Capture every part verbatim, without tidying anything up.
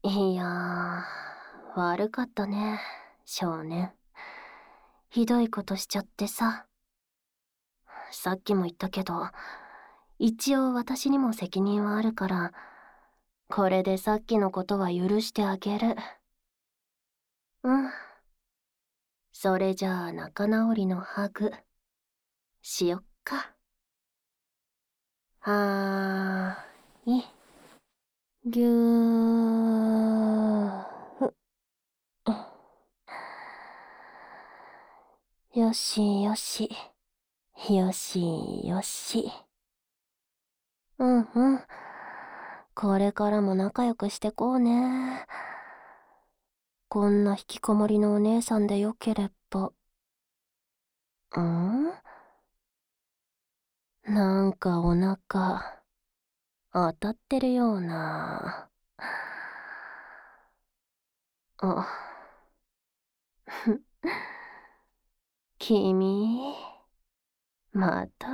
いやー、悪かったね、少年。ひどいことしちゃってさ。さっきも言ったけど、一応私にも責任はあるから、これでさっきのことは許してあげる。うん。それじゃあ仲直りのハグ、しよっか。はーい。ぎゅーふ。よしよし。よしよし。うんうん。これからも仲良くしてこうね。こんな引きこもりのお姉さんでよければ。ん？なんかお腹、当たってるような。あ、ふ、君、また？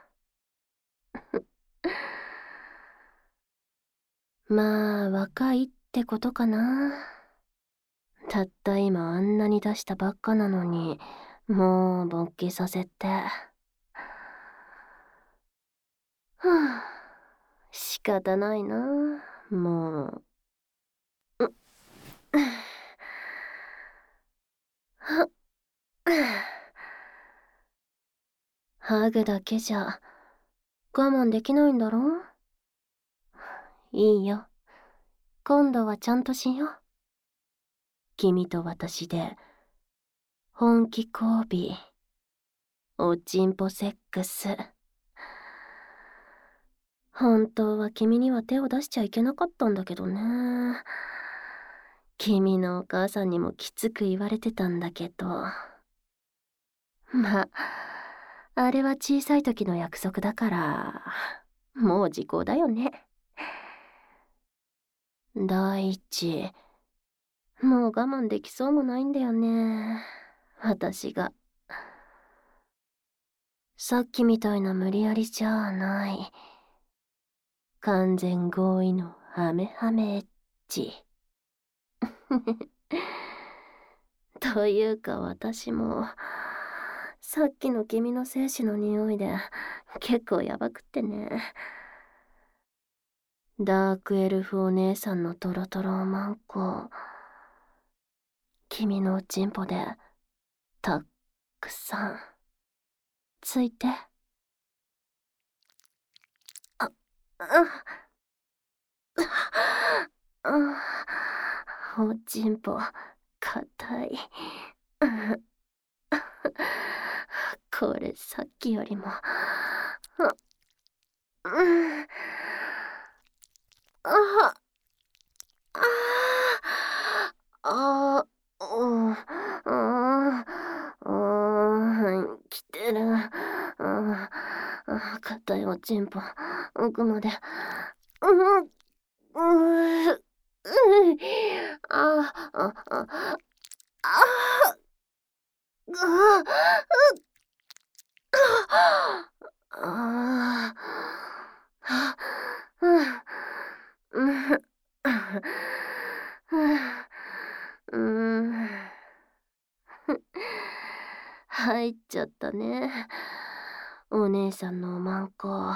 まあ、若いってことかな。たった今あんなに出したばっかなのに、もう勃起させて。はあ、仕方ないな、もう。うっはっハグだけじゃ我慢できないんだろ？いいよ。今度はちゃんとしよう。君と私で本気交尾、おちんぽセックス。本当は君には手を出しちゃいけなかったんだけどね。君のお母さんにもきつく言われてたんだけど。まあ、あれは小さい時の約束だから、もう時効だよね。第一、もう我慢できそうもないんだよね。私が。さっきみたいな無理やりじゃない。完全合意のハメハメエッチ。というか私も、さっきの君の精子の匂いで結構やばくってね。ダークエルフお姉さんのトロトロマンコ、君のおちんぽでたっくさんついて。あ、あ、あ、おちんぽ硬い。これさっきよりも、うん、あ、あ、あ、うん、うん、うん、来てる。うん、硬いおちんぽ、奥まで。うん、うん、うん、あ、あ、あ、あ、あ、ああ、うん、うん、入っちゃったね。お姉さんのおまんこ。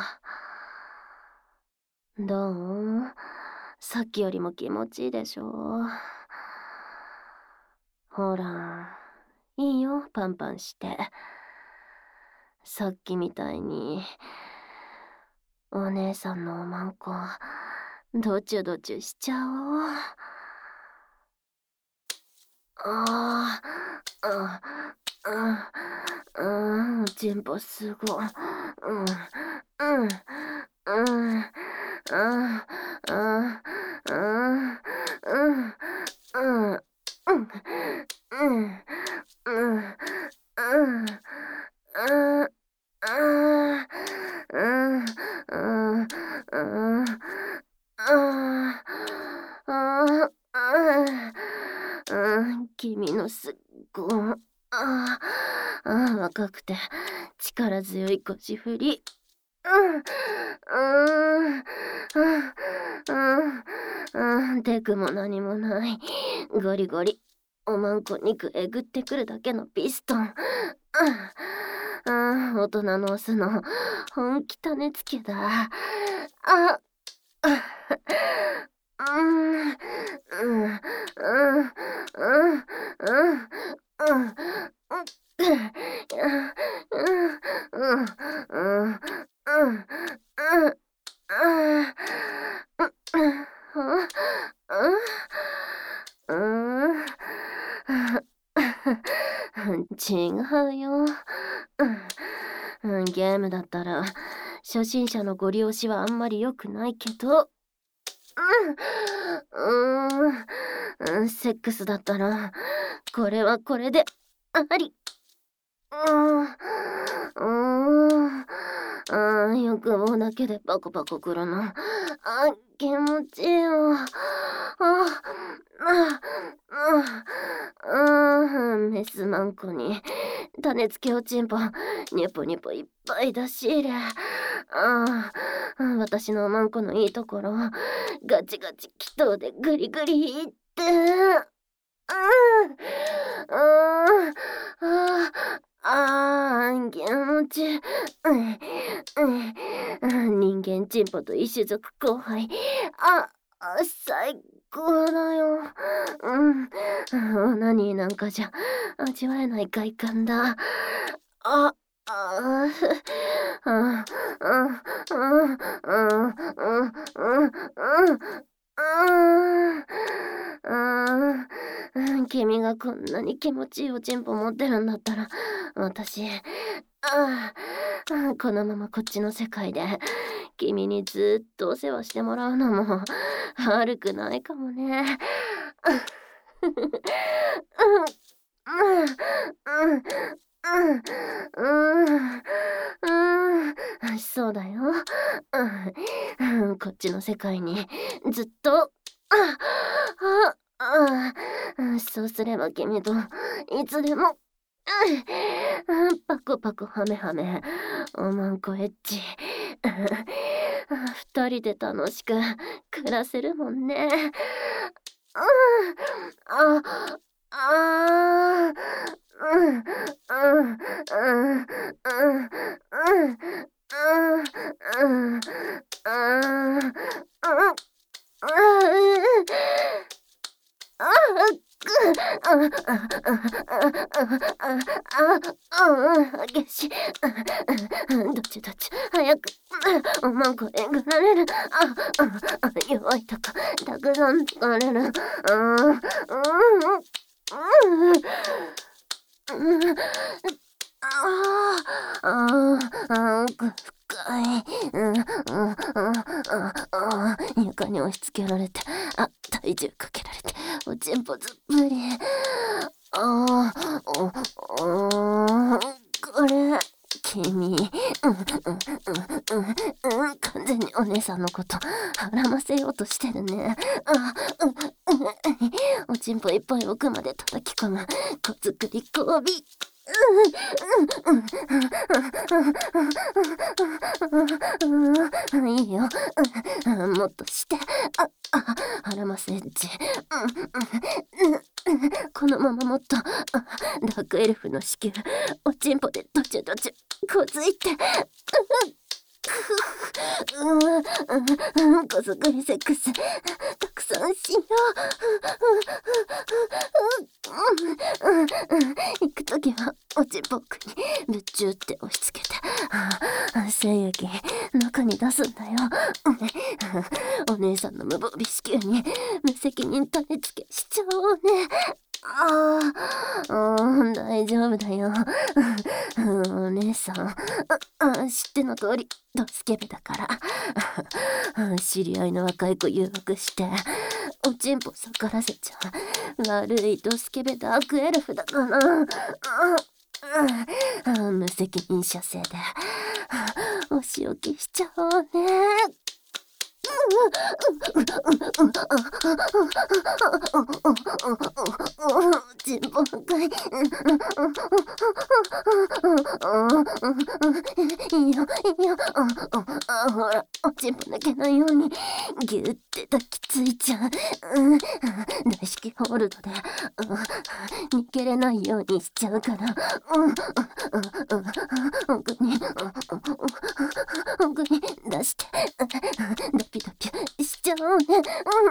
どう？さっきよりも気持ちいいでしょ？ほら、いいよ、パンパンして。さっきみたいに、お姉さんのおまんこ、どちゅどちゅしちゃおう。ああ、あ、あ、あ、チンポすごい。うん、うん、うん、あ、あ、あ、あ、うん、うん、うん、うん、うん、うん、うん、あ、あ、うん、うん、うん、ああ、ああ、君のすっごい、ああ、若くて力強い腰振り。うん、うん、うん、うん、 うん、テクも何もない。ゴリゴリ。おまんこ肉えぐってくるだけのピストン。うん、大人のオスの本気種付けだ。あ、うん、うん、うん、うん、うん、うん、うん、うん、うん、うん、うん、うん、違うよ。うん、ゲームだったら初心者のご利用しはあんまり良くないけど、うん、うーん、セックスだったらこれはこれであり。うん、うん、うん、欲望だけでパコパコくるの。あ、気持ちいいよ。あ、あ、あ、うん、メスマンコに種付けおちんぽニョポニョポいっぱい出し入れ。ああ、私のマンコのいいところガチガチ気筒でグリグリいって。うん、うん、ああー、気持ちいい。うん、うん、人間チンポと異種族交配。あ、あ、最高だよ。うん、オナニーなんかじゃ味わえない快感だ。あ、あー、あ、うん、うん、うん、うん、うん、うん、うん、うん、君がこんなに気持ちいいおちんぽ持ってるんだったら、私、ああ、このままこっちの世界で、君にずっとお世話してもらうのも悪くないかもね。うん、うん、うん、うん、うん、うん、そうだよ。うん、うん、こっちの世界にずっと、あ、あ、あ、うん、そうすれば君といつでも、うん、パコパコハメハメ、おまんこエッチ。二人で楽しく暮らせるもんね。うん、あ、あー、うん、うん、うん、うん、うん、うん、うん、うん、うん、ああ、あ、あ、あ、うん、激しい。どっちどっち、早く、おまんこえぐられる。あ、あ、弱いとこ、たくさん疲れる。うん、うん、うん、うん、ああ、ああ、奥深い。うん、うん、うん、ああ、床に押し付けられて、あ、体重かけられて、おちんぽずっぷり。ああ、お、お、これ、君、うん、うん、うん、うん、うん、完全にお姉さんのこと、はらませようとしてるね。あ、うん、うん、おちんぽいっぱい奥まで叩き込む、小作り交尾。いいよ。もっとして。あ、あ、ハラマスエッジ。このままもっと、ダークエルフの子宮、おちんぽでどちゅどちゅ、こづいて。うん、うん、こそくりセックス、たくさんしよう。うん、うん、行くときは、おちんぽ奥に、ぶっちゅって押し付けて、精液、中に出すんだよ。お姉さんの無防備子宮に、無責任種付けしちゃおうね。ああ、うん、大丈夫だよ。お姉さん、あ、知っての通り、ドスケベだから。知り合いの若い子誘惑して、おちんぽ逆らせちゃう。悪いドスケベダークエルフだから。無責任射精で、お仕置きしちゃおうね。 ちんぽかい。いいよ、いいよ。ほら、おちんぽ抜けないように、ぎゅって抱きついちゃう。大式ホールドで、逃げれないようにしちゃうから。奥に、奥に出して、ドキドキしちゃうね。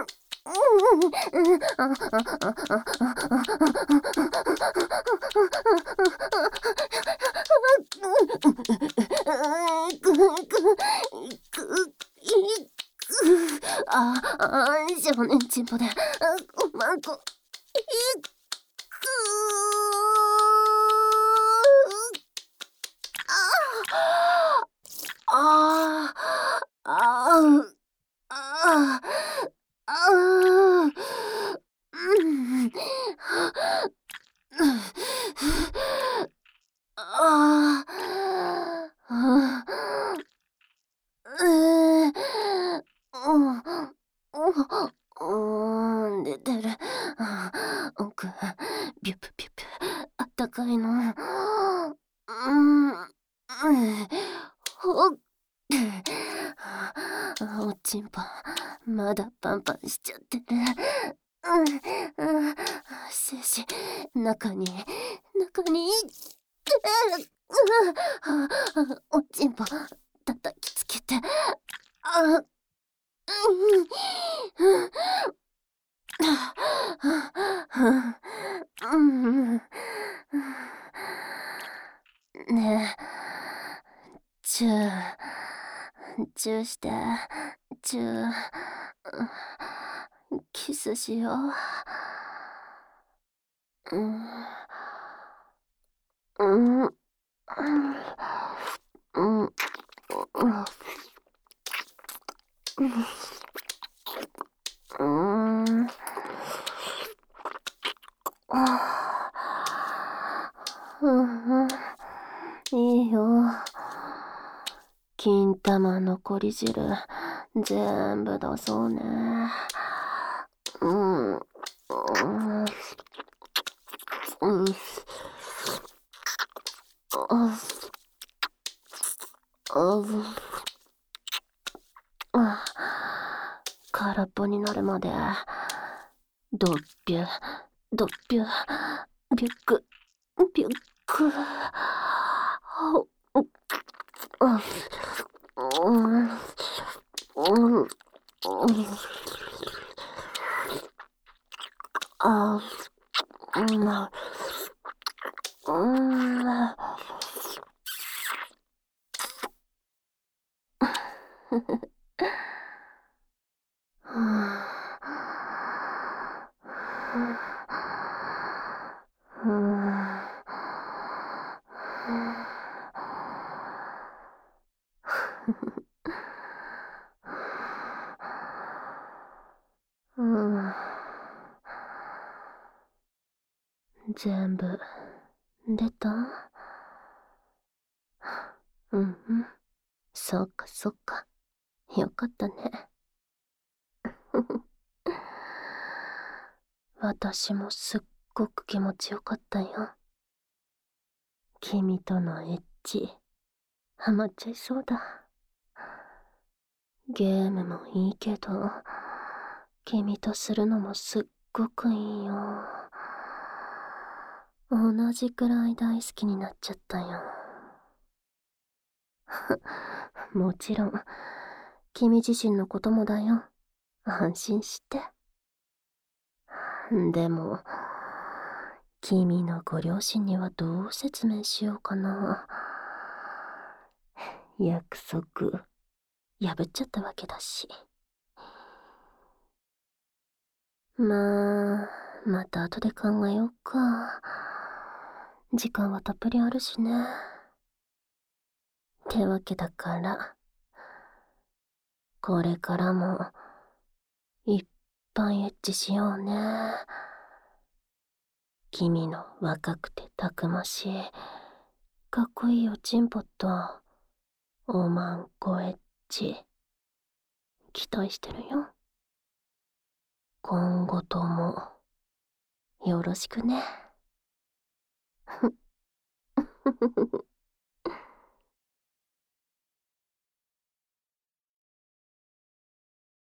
ああ、少年チンポで、おまんこ、いくああ、ああ、ああ、ああ、うん、ああ、ええ、うん、うん、出てる。奥、ビュプビュプ、あったかいの。うん、ほっ、おちんぽ、まだパンパンしちゃってる。うん、うん、精子、中に、中に、おちんぽ、叩きつけて、あ、うん、うん、ねえ、チュー、チューして、チュー、キスしよう。うん、うん、うん、うん、うん、うん、うん、いいよ。金玉残り汁、全部出そうね。うん、うん、うん、あ、空っぽになるまで、ドッピュ、ドッピュ、ビュック、ビュック。うん、うん、うん、あ、うん、うん。うん、全部出た？うんうん、そっかそっか、よかったね。私もすっごく気持ちよかったよ。君とのエッチ、ハマっちゃいそうだ。ゲームもいいけど、君とするのもすっごくいいよ。同じくらい大好きになっちゃったよ。もちろん、君自身のこともだよ。安心して。でも、君のご両親にはどう説明しようかな。約束、破っちゃったわけだし。まあ、また後で考えようか。時間はたっぷりあるしね。ってわけだから、これからも、いっぱいエッチしようね。君の若くてたくましい、かっこいいおちんぽと、おまんこエッチ、 期待してるよ。今後ともよろしくね。